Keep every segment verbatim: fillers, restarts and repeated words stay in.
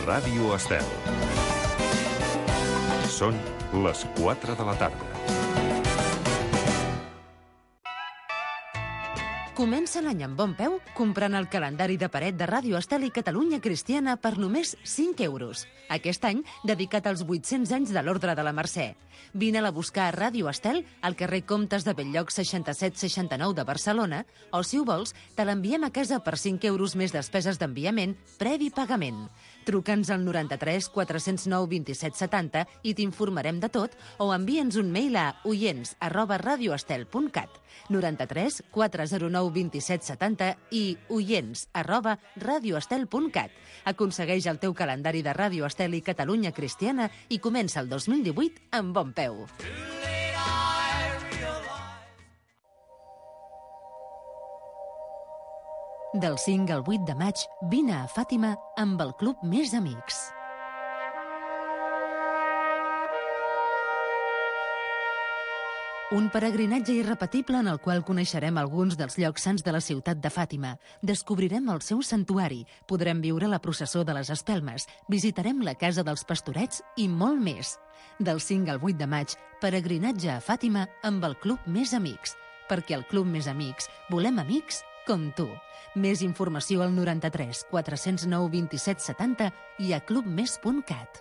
Ràdio Estel. Són les quatre de la tarda. Comença l'any amb bon peu comprant el calendari de paret de Ràdio Estel i Catalunya Cristiana per només cinc euros. Aquest any dedicat als vuit-cents anys de l'Ordre de la Mercè. Vine-la a buscar a Ràdio Estel al carrer Comtes de Bell-lloc seixanta-set seixanta-nou de Barcelona o, si ho vols, te l'enviem a casa per cinc euros més despeses d'enviament previ pagament. Truca'ns al noranta-tres quatre-cents nou vint-i-set setanta i t'informarem de tot o envia'ns un mail a oients arroba radioestel punt cat. noranta-tres quatre-cents nou vint-i-set setanta i oients arroba radioestel punt cat. Aconsegueix el teu calendari de Ràdio Estel i Catalunya Cristiana i comença el dos mil divuit amb bon peu. Del cinc al vuit de maig, vine a Fàtima amb el Club Més Amics. Un peregrinatge irrepetible en el qual coneixerem alguns dels llocs sants de la ciutat de Fàtima. Descobrirem el seu santuari, podrem viure la processó de les espelmes, visitarem la casa dels pastorets i molt més. Del cinc al vuit de maig, peregrinatge a Fàtima amb el Club Més Amics. Perquè al Club Més Amics volem amics com tu. Més informació al noranta-tres quatre-cents nou vint-i-set setanta i a club més punt cat.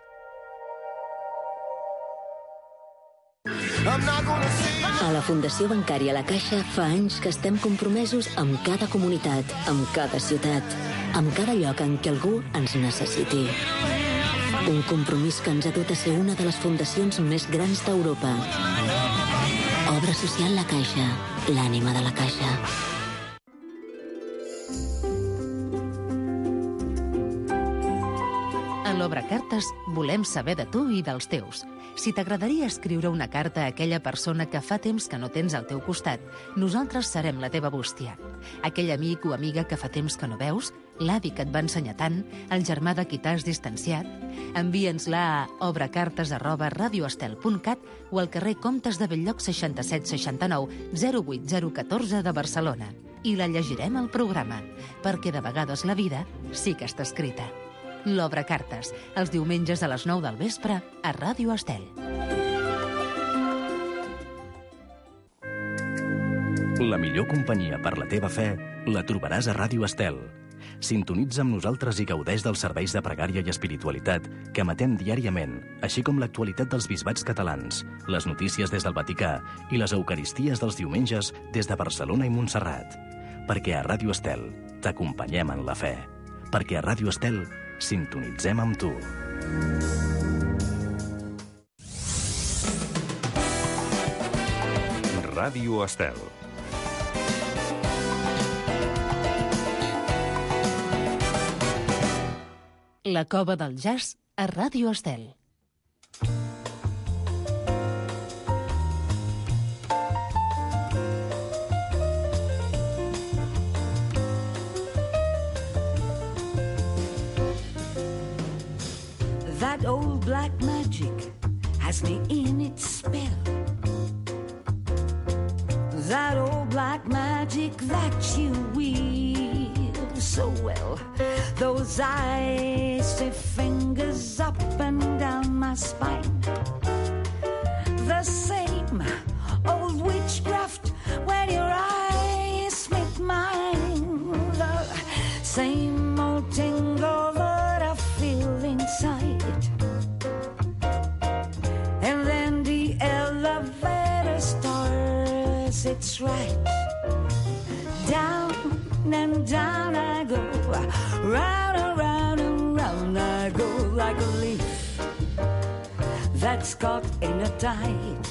A la Fundació Bancària La Caixa fa anys que estem compromesos amb cada comunitat, amb cada ciutat, amb cada lloc en què algú ens necessiti. Un compromís que ens ha dut a ser una de les fundacions més grans d'Europa. Obra social La Caixa, l'ànima de la Caixa. A l'Obra Cartes volem saber de tu i dels teus. Si t'agradaria escriure una carta a aquella persona que fa temps que no tens al teu costat, nosaltres serem la teva bústia. Aquell amic o amiga que fa temps que no veus, l'avi que et va ensenyar tant, el germà de qui t'has distanciat, envia'ns-la a obracartes arroba radioestel punt cat o al carrer Comtes de Bell-lloc seixanta-set seixanta-nou zero vuit zero un quatre de Barcelona. I la llegirem al programa, perquè de vegades la vida sí que està escrita. L'Obra Cartes, els diumenges a les nou del vespre a Ràdio Estel. La millor companyia per la teva fe la trobaràs a Ràdio Estel. Sintonitza amb nosaltres i gaudeix dels serveis de pregària i espiritualitat que emetem diàriament, així com l'actualitat dels bisbats catalans, les notícies des del Vaticà i les eucaristies dels diumenges des de Barcelona i Montserrat. Perquè a Ràdio Estel t'acompanyem en la fe. Perquè a Ràdio Estel sintonitzem amb tu. Ràdio Estel. La cova del jazz a Ràdio Estel. That old black magic has me in its spell. That old black magic that you weave so well. Those icy fingers up and down my spine. The same old witchcraft when your eyes meet mine. The same old tingle that I feel inside. And then the elevator starts its ride. Down and down I go, round and round and round I go, like a leaf that's caught in a tide.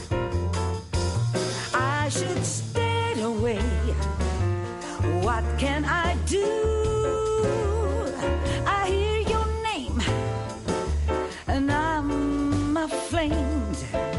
I should stay away. What can I do? I hear your name and I'm aflamed,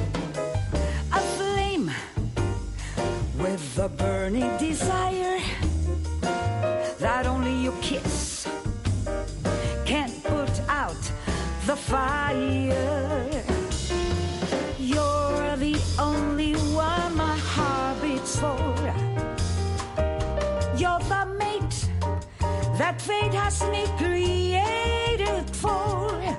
aflame with a burning desire that only your kiss can't put out the fire. You're the only one my heart beats for. You're the mate that fate has me created for.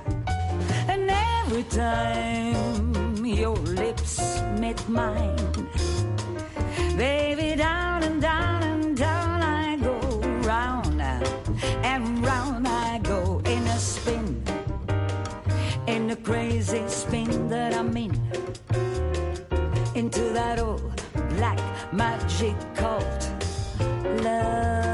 every time your lips met mine. Baby, down and down and down I go, round and round I go, in a spin, in a crazy spin that I'm in, into that old black magic called love.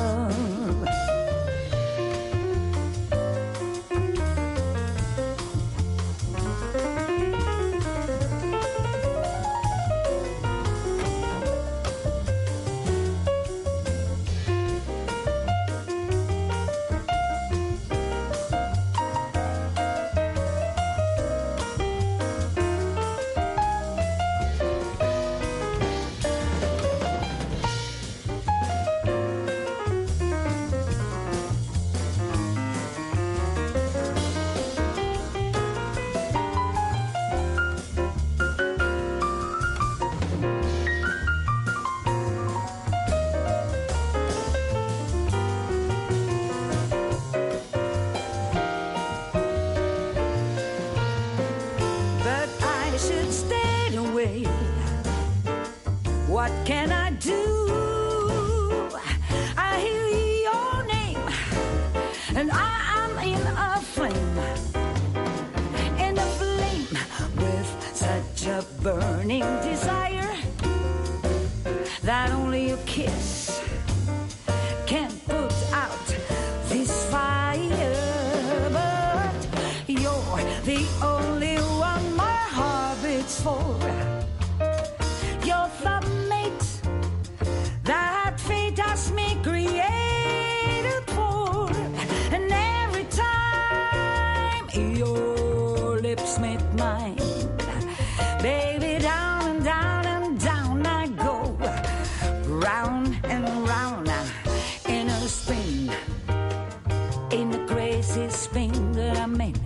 What can I do? I hear your name, and I am in a flame, in a flame with such a burning desire that only a kiss can put out this fire. But you're the only one my heart beats for. You're the mate that fate has me created for. And every time your lips meet mine, baby, down and down and down I go, round and round in a spin, in a crazy spin that I'm in,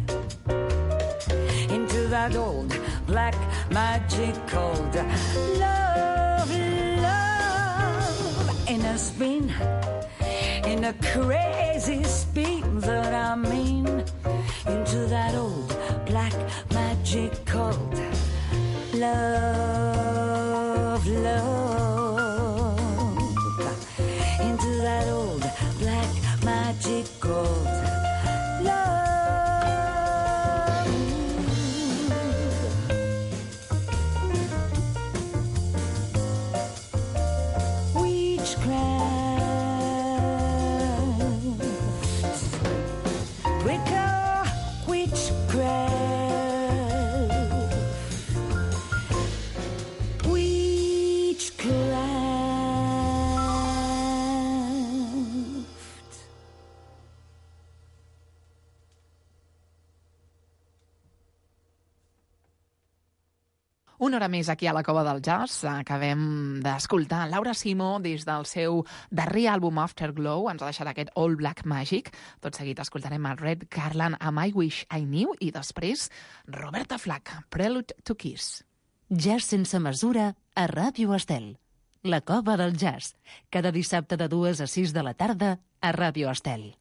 into that old black magic called love, love, in a spin, in a crazy spin that I'm in, into that old black magic called love, love, into that old black magic called love. Una hora més aquí a la Cova del Jazz. Acabem d'escoltar Laura Simó des del seu darrer àlbum Afterglow. Ens ha deixat aquest All Black Magic. Tot seguit escoltarem el Red Garland amb I Wish I Knew i després Roberta Flack, Prelude to Kiss. Jazz sense mesura a Ràdio Estel. La Cova del Jazz. Cada dissabte de dues a sis de la tarda a Ràdio Estel.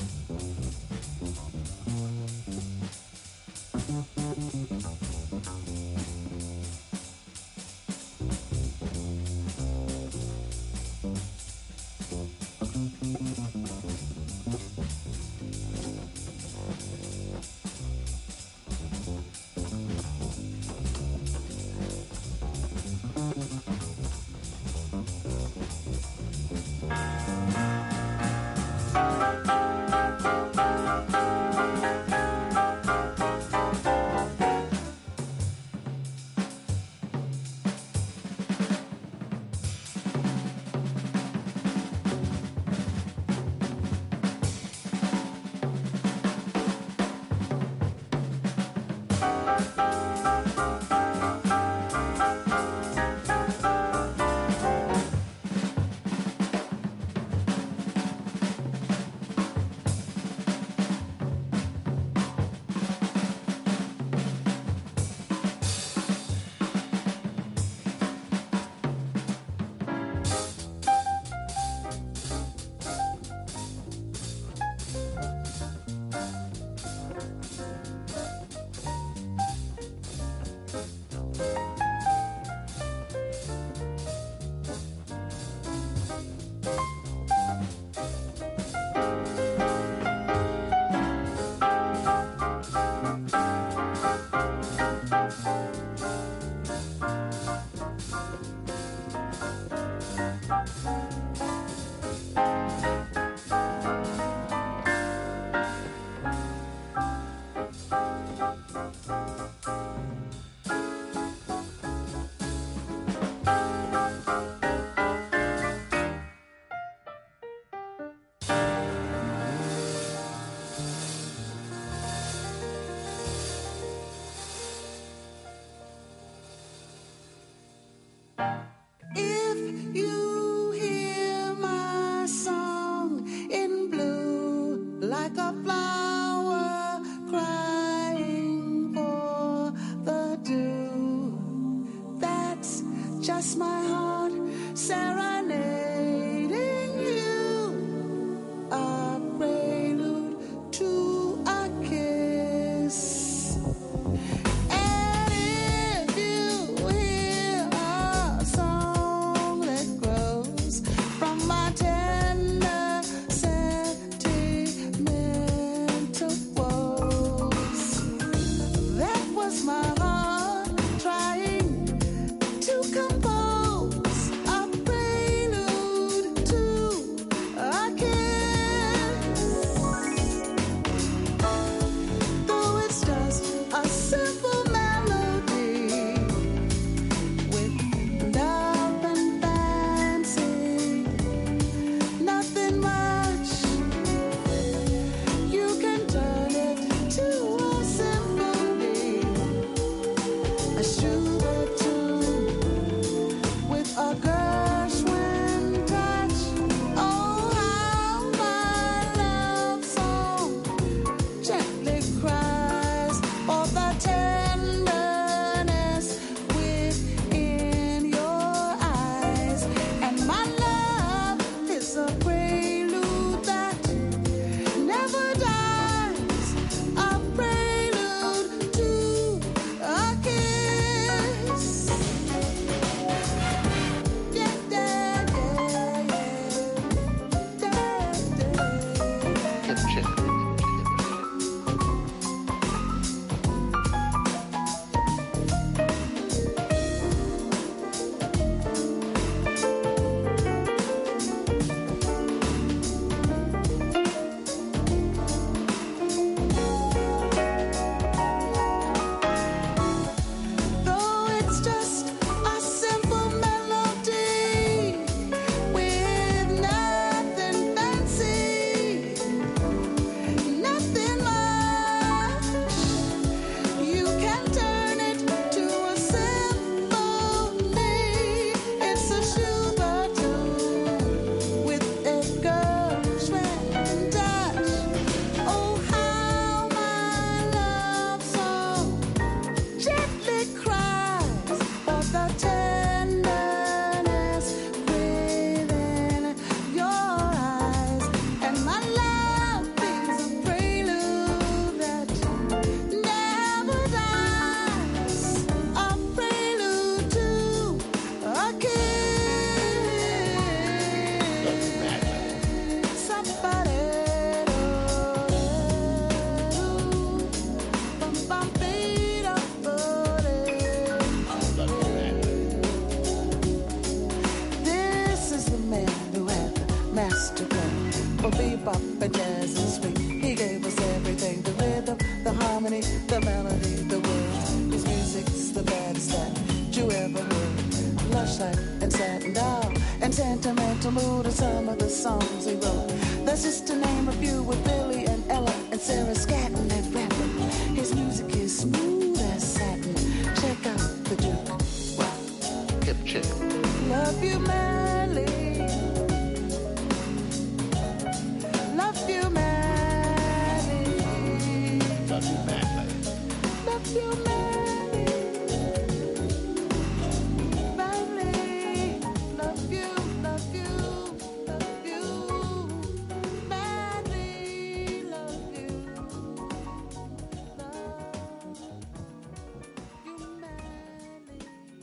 just my heart serenading you, a prelude to a kiss. And if you hear a song that grows from my tender sentimental just to name a few, with Billy and Ella and Sarah Scatton and rapping. His music is smooth as satin. Check out the Duke. Well, hip chick. Love you madly. Love you madly. Love you madly. Love you madly. Madly. Love you, love you, love you. Madly love you. Love you madly.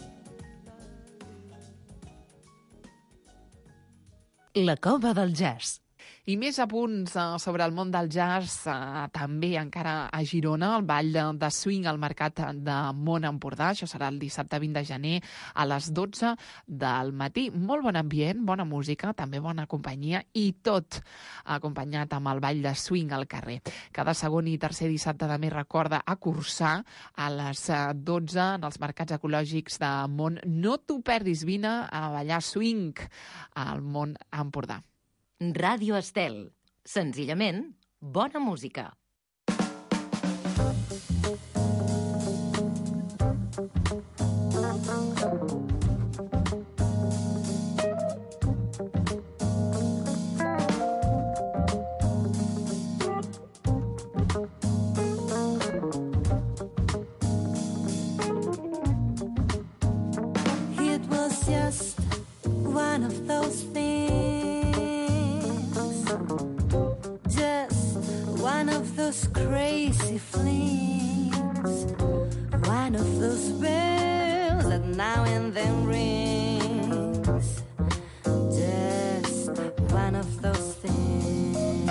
La cova del jazz. I més apunts uh, sobre el món del jazz, uh, també encara a Girona, el ball de, de swing al Mercat de Mont Empordà. Això serà el dissabte vint de gener a les dotze del matí. Molt bon ambient, bona música, també bona companyia i tot acompanyat amb el ball de swing al carrer. Cada segon i tercer dissabte de mes recorda acursar a les dotze en els mercats ecològics de Mont. No t'ho perdis, vine a ballar swing al Mont Empordà. Ràdio Estel. Senzillament, bona música. It was just one of those things. One of those crazy flings, one of those bells that now and then rings, just one of those things.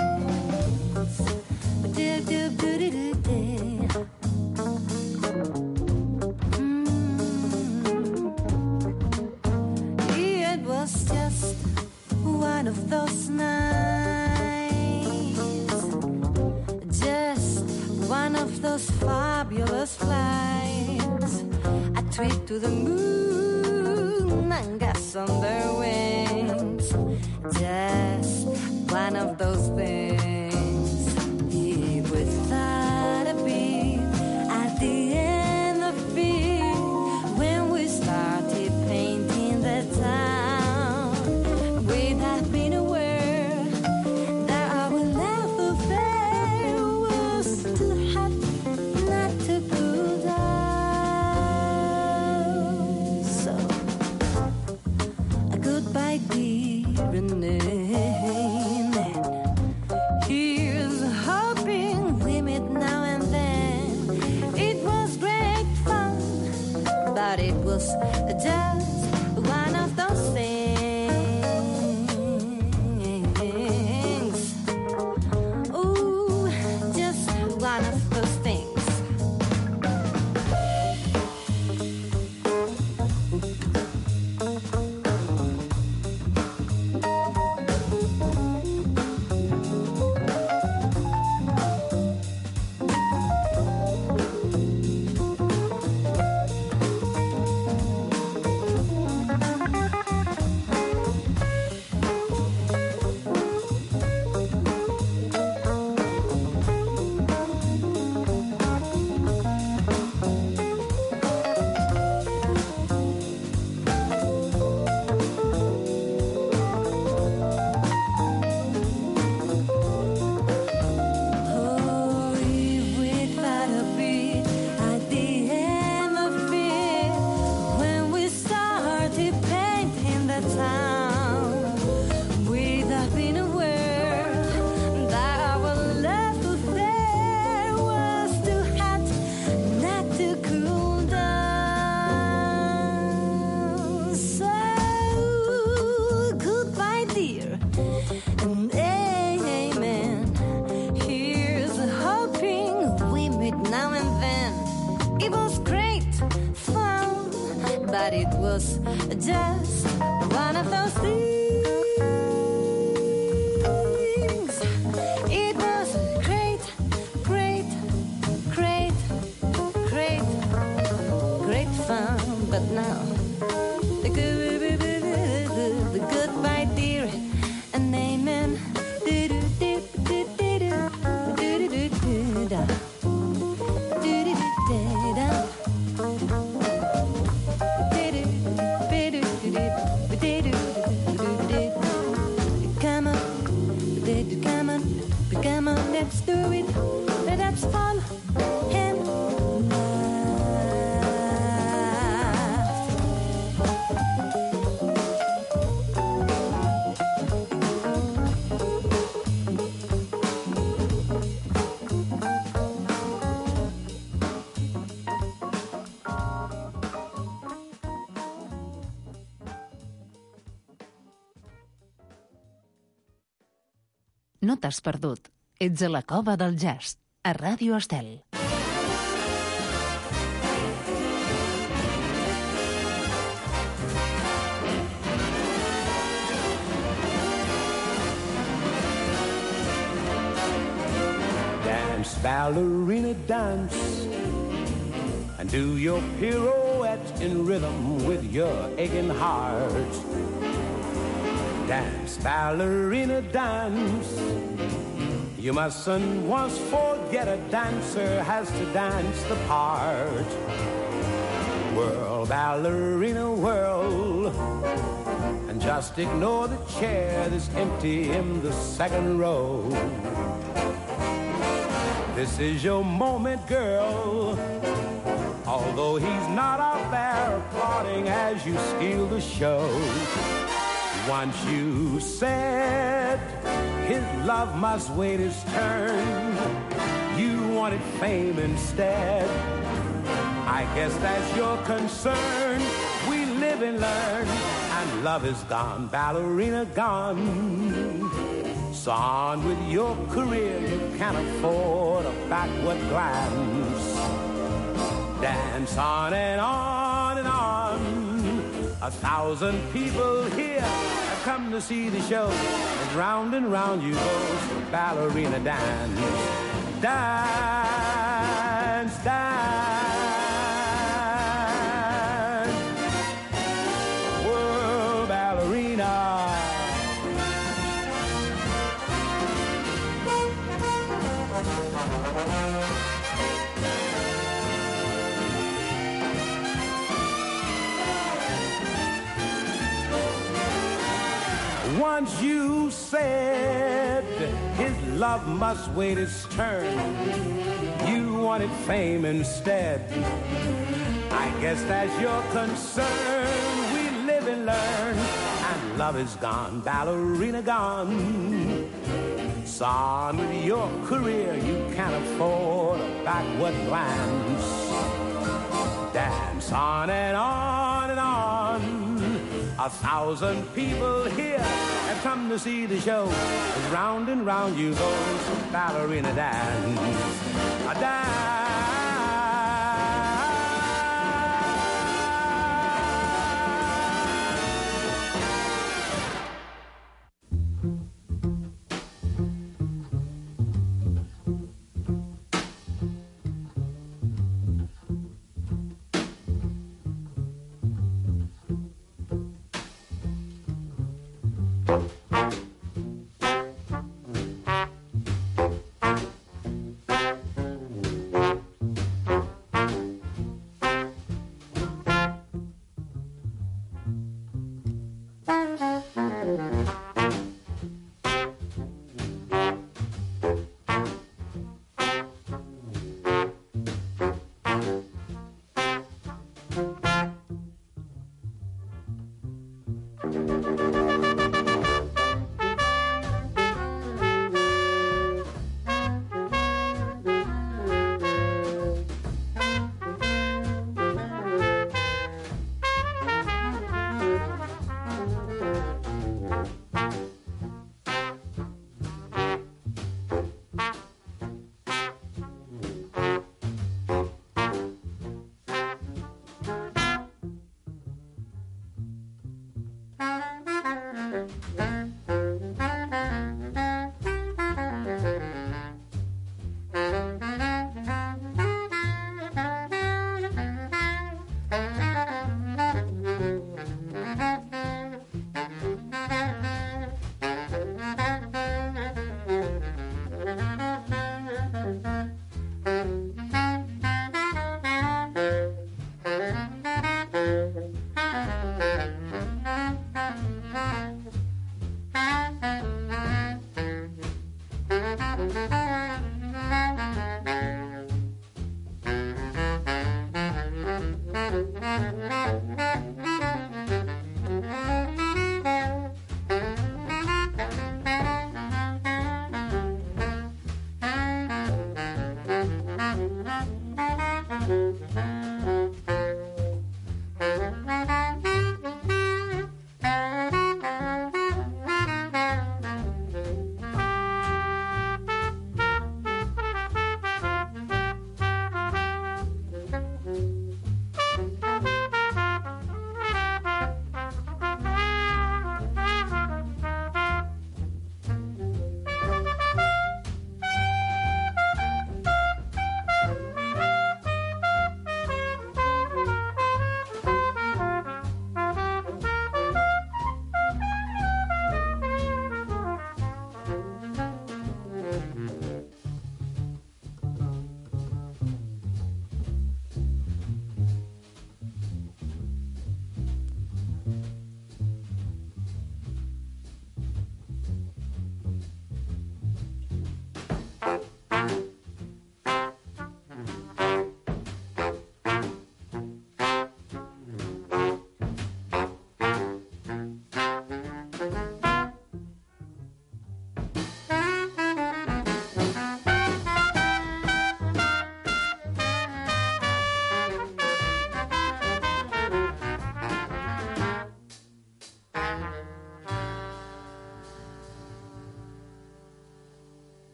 Mm. It was just one of those nights, one of those fabulous flights, a trip to the moon and gas on their wings, just one of those things. Deep without a beat, at the end of it, when we started painting the town, without being aware that our love affair was too hot not to cool down. So, a goodbye, dear, and amen. Here's hoping we meet now and then. It was great fun, but it was just one of those things. Ooh, just one of those things. Oh, if we'd had a beat at the end of it, when we started painting the town, we'd have been aware that our love affair was too hot not to cool down. So, goodbye, dear, and amen. Here's hoping we meet now and then. It was great fun, but it was just one of those things. It was great, great, great, great, great fun, but now the good, the goodbye, dear, and amen. do it, that's fun and No t'has perdut. Ets a la Cova del Jazz, a Ràdio Estel. Dance, ballerina, dance, and do your pirouette in rhythm with your aching heart. Dance, ballerina, dance. You mustn't once forget a dancer has to dance the part. Whirl, ballerina, whirl, and just ignore the chair that's empty in the second row. This is your moment, girl, although he's not out there applauding as you steal the show. Once you said his love must wait his turn, you wanted fame instead. I guess that's your concern. We live and learn, and love is gone, ballerina gone. So on with your career, you can't afford a backward glance. Dance on and on and on. A thousand people here have come to see the show. As round and round you go, so ballerina dance. Dance, dance. World ballerina. Once you said his love must wait its turn, you wanted fame instead. I guess that's your concern. We live and learn, and love is gone, ballerina gone. So on with your career, you can't afford a backward glance. Dance on and on and on. A thousand people here have come to see the show. As round and round you go, so ballerina dance. A dance.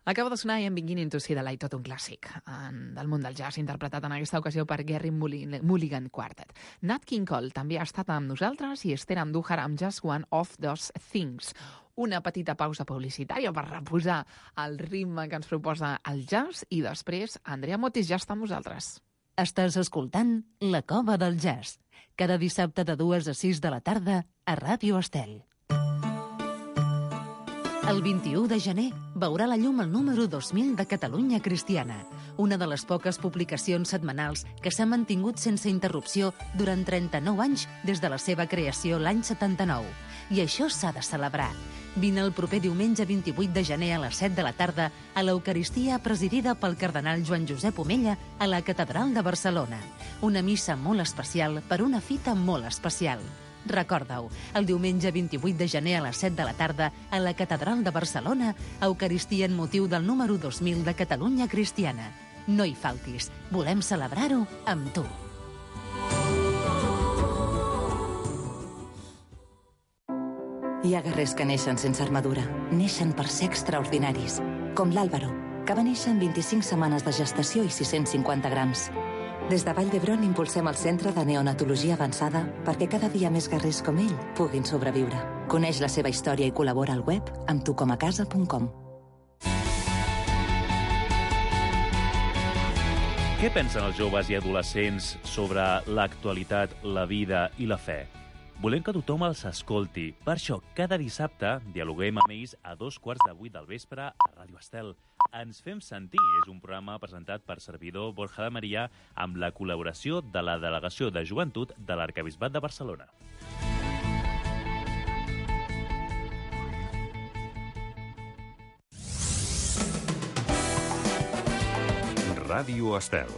Acaba de sonar I Am Beginning to See the Light, tot un clàssic en, del món del jazz, interpretat en aquesta ocasió per Gary Mulligan Quartet. Nat King Cole també ha estat amb nosaltres i Esther Andújar amb Just One of Those Things. Una petita pausa publicitària per reposar el ritme que ens proposa el jazz i després Andrea Motis ja està amb nosaltres. Estàs escoltant La Cova del Jazz, cada dissabte de dues a sis de la tarda a Ràdio Estel. El vint-i-u de gener veurà la llum el número dos mil de Catalunya Cristiana, una de les poques publicacions setmanals que s'ha mantingut sense interrupció durant trenta-nou anys des de la seva creació l'any setanta-nou. I això s'ha de celebrar. Vine el proper diumenge vint-i-vuit de gener a les set de la tarda a l'Eucaristia presidida pel cardenal Joan Josep Omella a la Catedral de Barcelona. Una missa molt especial per una fita molt especial. Recorda-ho, el diumenge vint-i-vuit de gener a les set de la tarda a la Catedral de Barcelona, Eucaristia en motiu del número dos mil de Catalunya Cristiana. No hi faltis, volem celebrar-ho amb tu. Hi ha guerrers que neixen sense armadura, neixen per ser extraordinaris, com l'Àlvaro, que va néixer amb vint-i-cinc setmanes de gestació i sis-cents cinquanta grams. Des de Vall d'Hebron impulsem el Centre de Neonatologia Avançada perquè cada dia més guerrers com ell puguin sobreviure. Coneix la seva història i col·labora al web amb tucomacasa punt com. Què pensen els joves i adolescents sobre l'actualitat, la vida i la fe? Volem que tothom els escolti. Per això, cada dissabte dialoguem amb ells a dos quarts de vuit del vespre a Ràdio Estel. Ens fem sentir és un programa presentat per servidor Borja de Maria amb la col·laboració de la Delegació de Joventut de l'Arquebisbat de Barcelona. Ràdio Estel.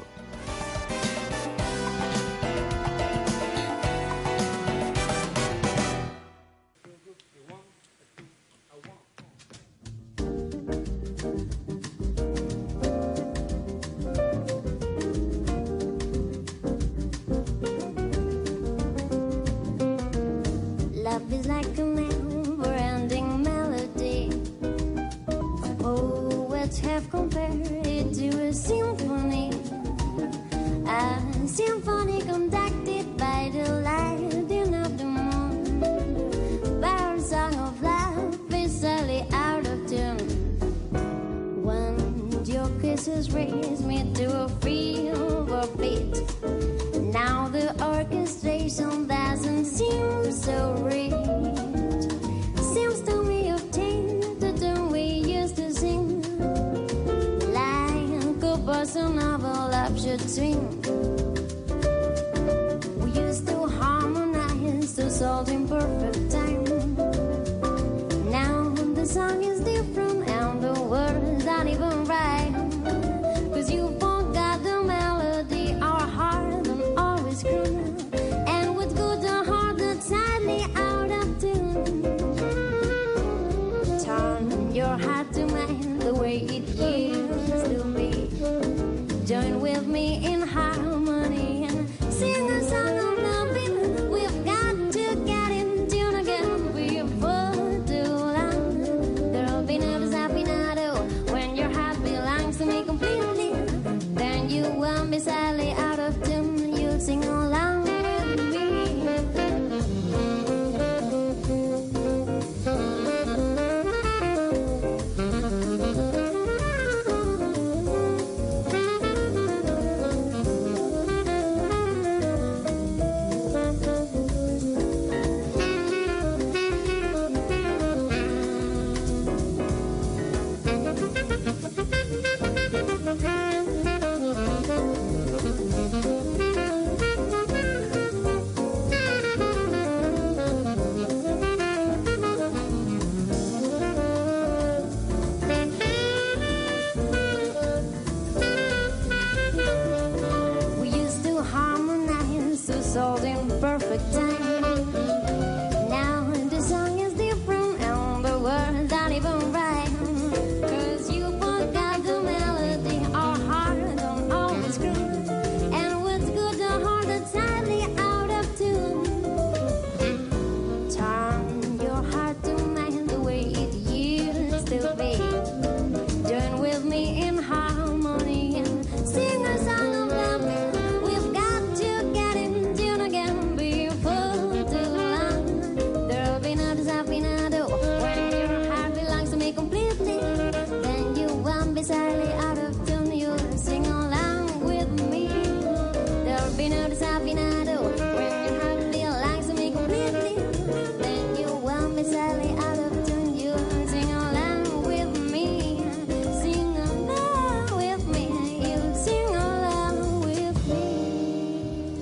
Doing me in harmony and sing a song of love. We've got to get in tune again before too long. There'll be no desafinado when your heart belongs to me completely. Then you won't be sadly out of tune. You'll sing along with me. There'll be no desafinado when your heart belongs to me completely. Then you won't be sadly out of tune. You'll sing along with me. Sing along with me. You'll sing along with me.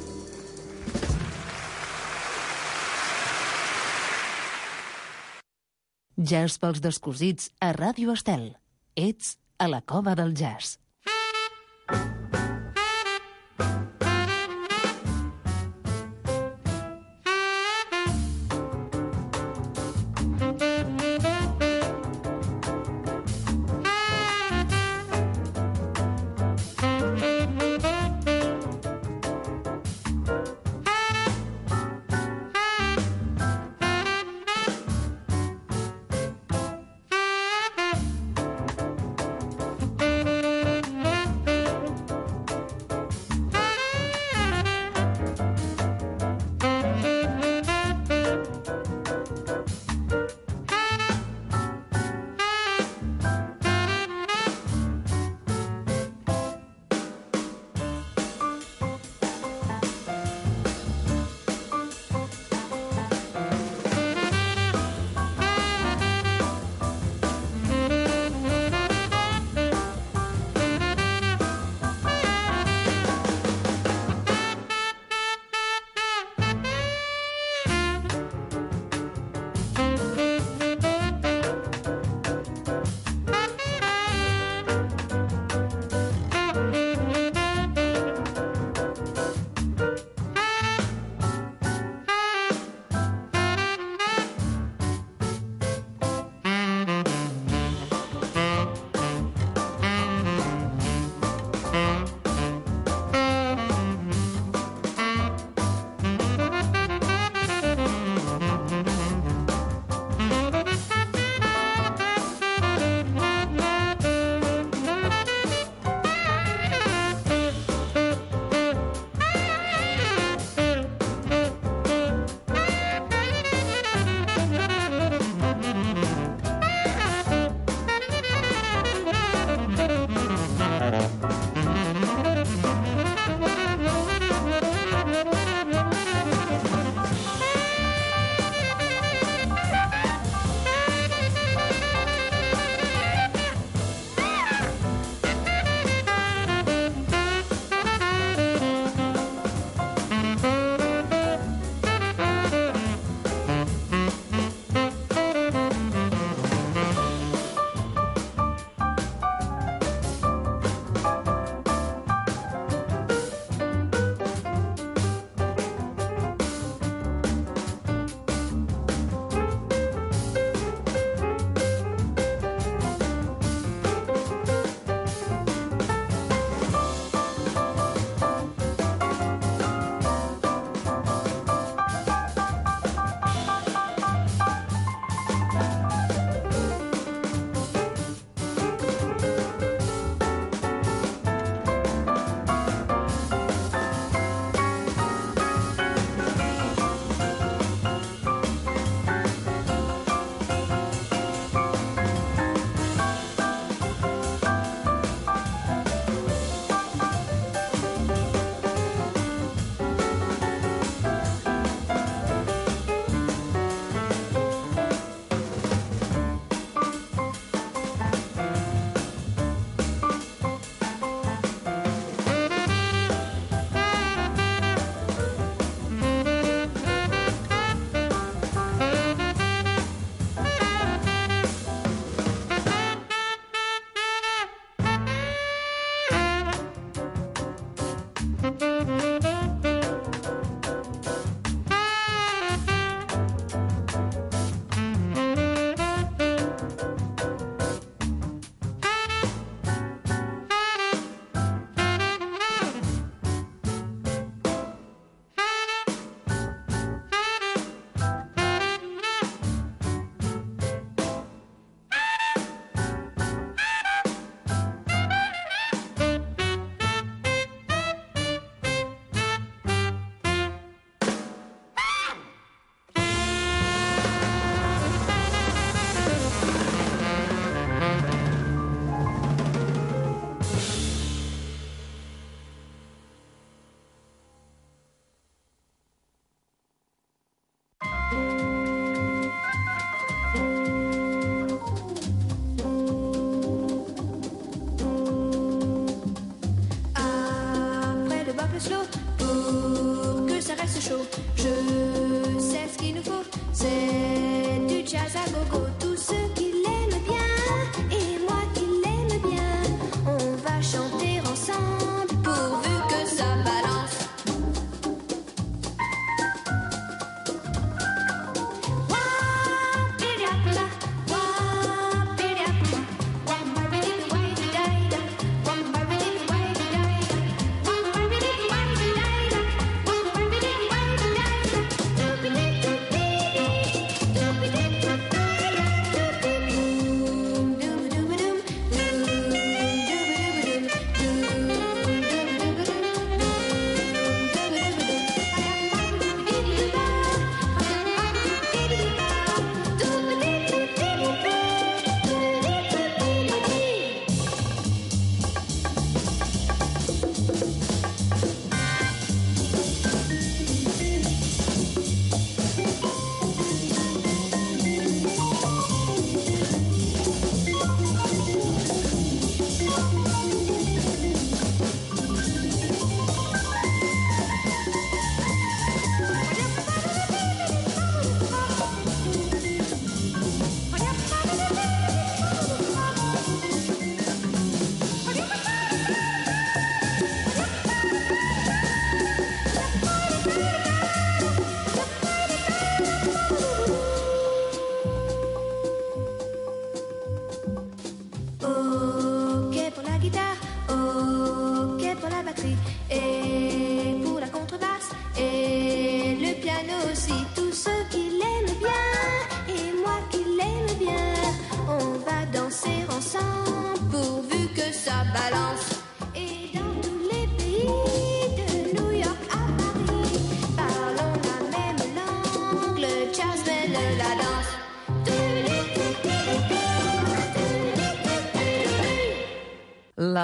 Jazz pels descosits a Ràdio Estel. Ets a la cova del jazz.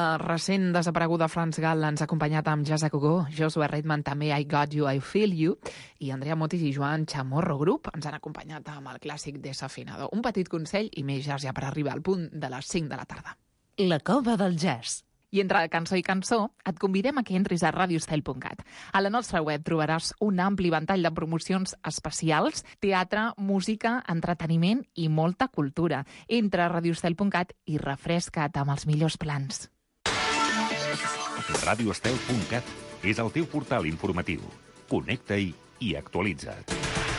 La recent desapareguda Franz Gall ens ha acompanyat amb Jazz a Go-Go, Joshua Redman també I Got You, I Feel You, i Andrea Motis i Joan Chamorro Group ens han acompanyat amb el clàssic Desafinado. Un petit consell i més jazz ja per arribar al punt de les cinc de la tarda. La cova del jazz. I entre cançó i cançó, et convidem a que entris a radio estel punt cat. A la nostra web trobaràs un ampli ventall de promocions especials, teatre, música, entreteniment i molta cultura. Entra a radio estel punt cat i refresca't amb els millors plans. radio estel punt cat és el teu portal informatiu. Connecta-hi i actualitza't.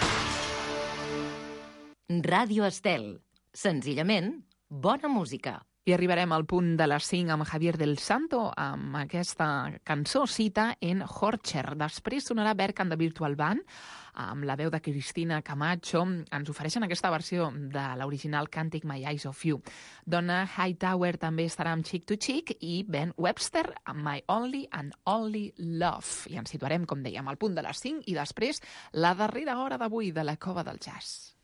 Ràdio Estel. Senzillament, bona música. I arribarem al punt de les cinc amb Javier del Santo, amb aquesta cançó Cita en Horcher. Després sonarà Berk and the Virtual Band, amb la veu de Cristina Camacho. Ens ofereixen aquesta versió de l'original Can't Take My Eyes Off You. Donna Hightower també estarà amb Chick to Chick i Ben Webster amb My Only and Only Love. I ens situarem, com dèiem, al punt de les cinc i després la darrera hora d'avui de la Cova del Jazz.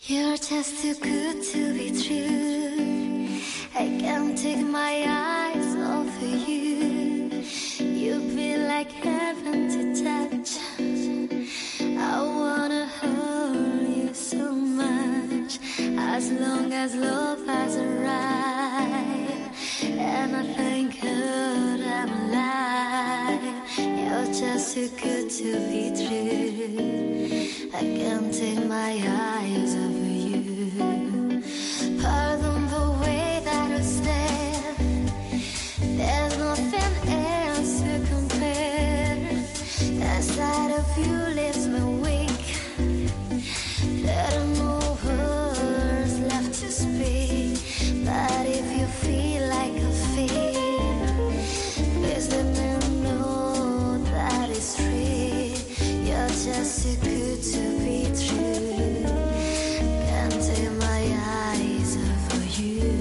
You're just too good to be true. I can't take my eyes off of you. You've been like heaven to touch. I wanna hold you so much. As long as love has arrived, and I thank God I'm alive. You're just too good to be true. I can't take my eyes off of you. Pardon the way that I stare. There's nothing else to compare. The sight of you leaves me weak. There are no words left to speak. But if you feel like I feel, please let me know that it's free. You're just too good to be true. Can't take my eyes off of you.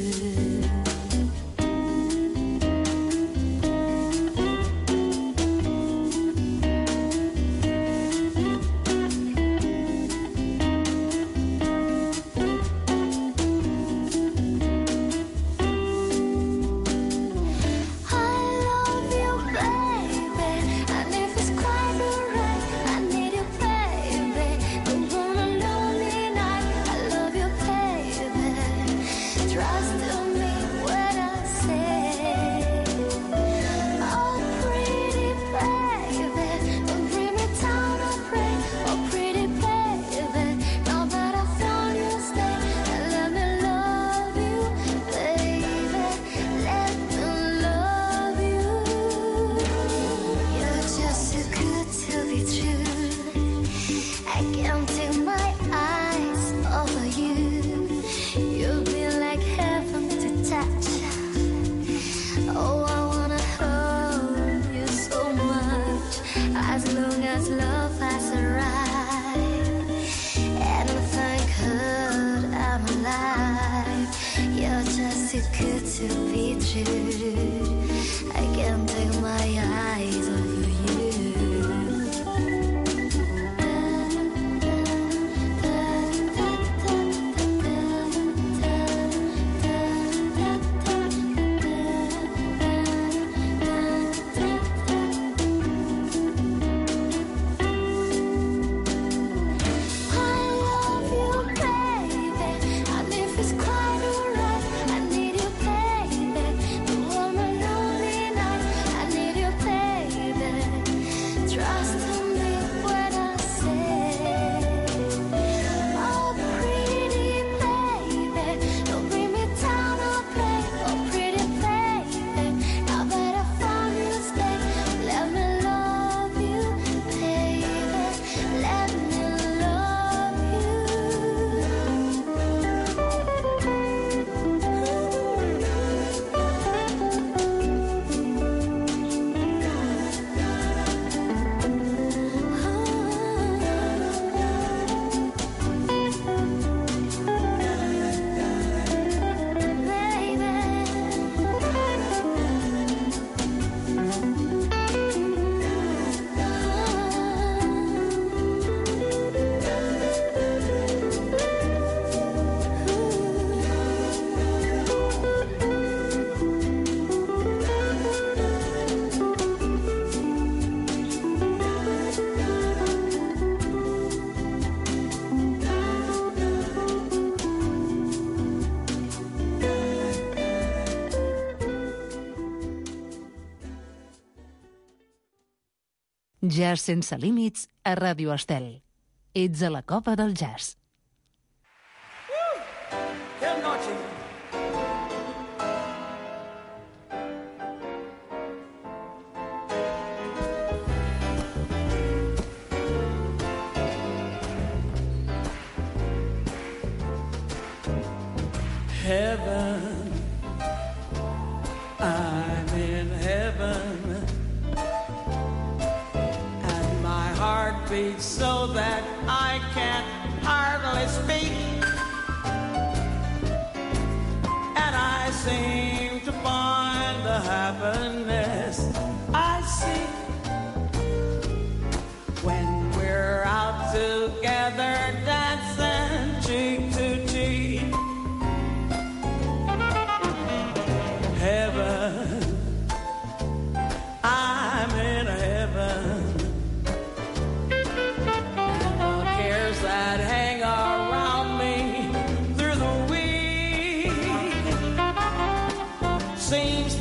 Jazz sense límits a Ràdio Estel. Ets a la copa del jazz. Heaven, I'm in heaven. Beats so that I can't hardly speak, and I seem to find the happiness I seek when we're out together dancing to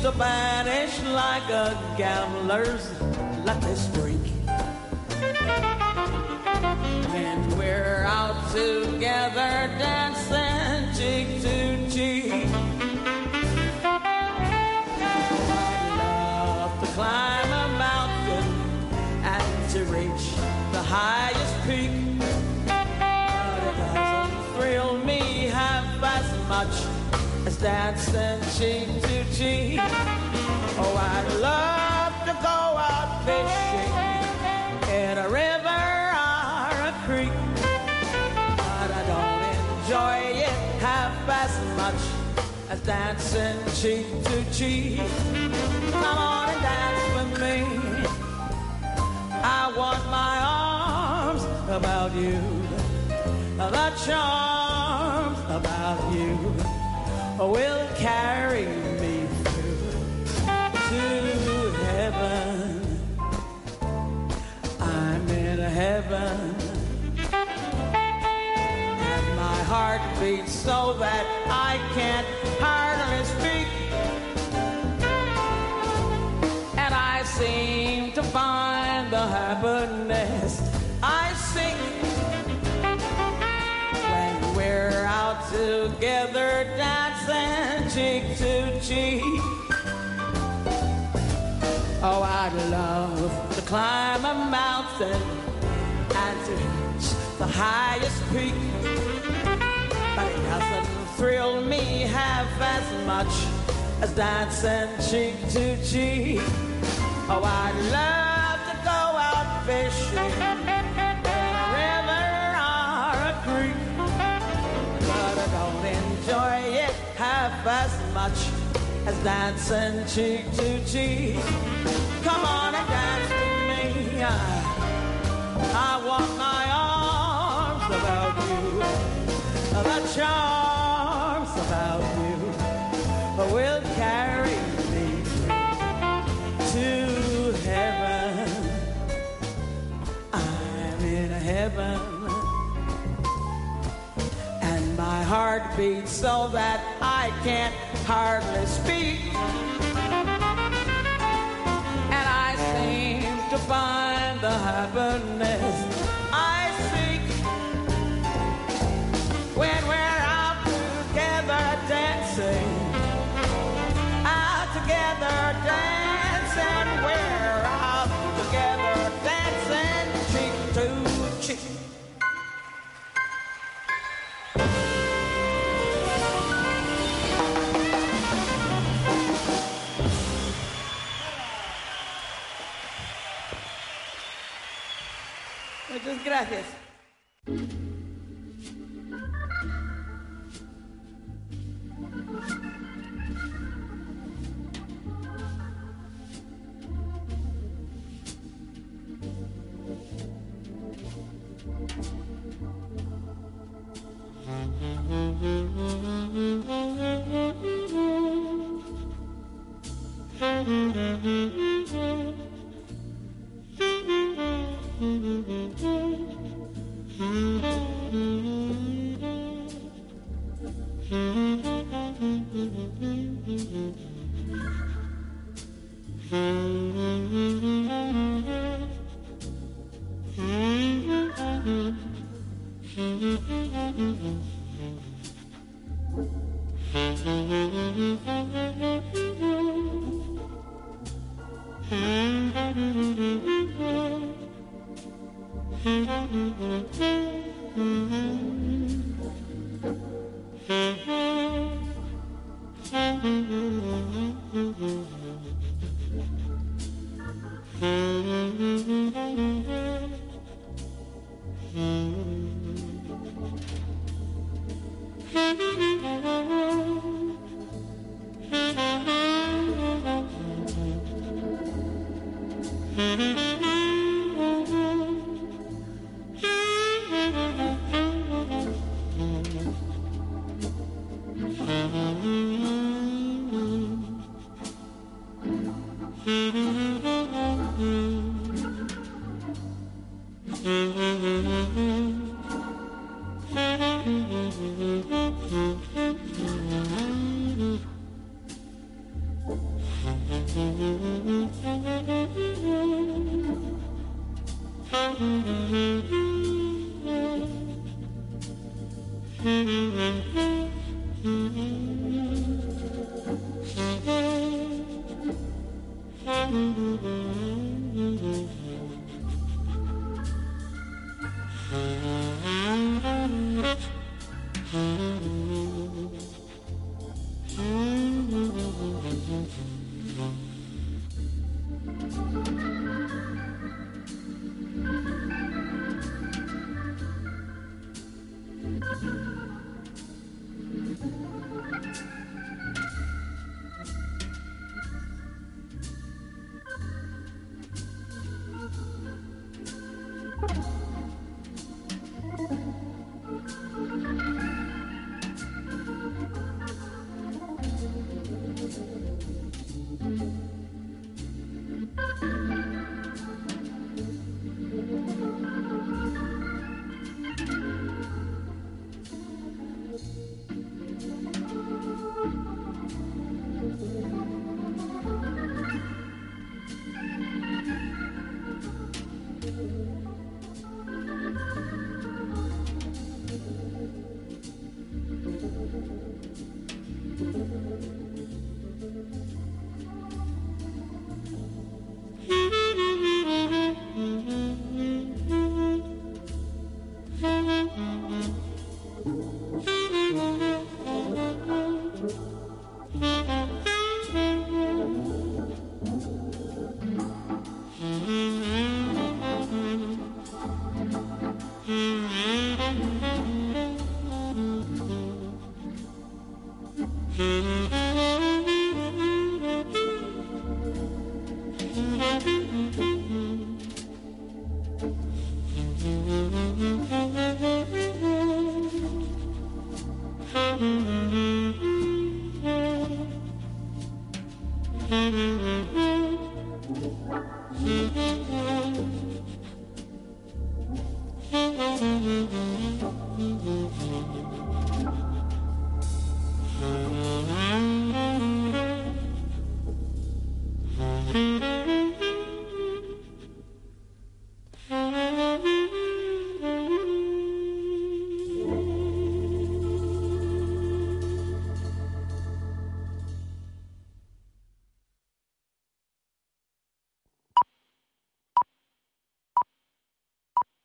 vanish like a gambler's lucky streak. When we're out together dancing cheek to cheek, I'd love to climb a mountain and to reach the highest peak, but it doesn't thrill me half as much as dancing cheek to cheek. Oh, I'd love to go out fishing in a river or a creek, but I don't enjoy it half as much as dancing cheek to cheek. Come on and dance with me. I want my arms about you, the charms about you will carry me through to heaven. I'm in heaven, and my heart beats so that I can't hardly speak, and I seem to find the happiness I seek when we're out together dancing cheek to cheek. Oh, I'd love to climb a mountain and to reach the highest peak, but it doesn't thrill me half as much as dancing cheek to cheek. Oh, I'd love to go out fishing in a river or a creek, but I don't enjoy it half as much as dancing cheek to cheek. Come on and dance with me. I want my arms about you, the charms about you will carry me to heaven. I'm in heaven, and my heart beats so that I can't hardly speak, and I seem to find the happiness I seek when we're out together dancing, out together dancing, we're out together dancing cheek to cheek. Muchas gracias. Mm-hmm.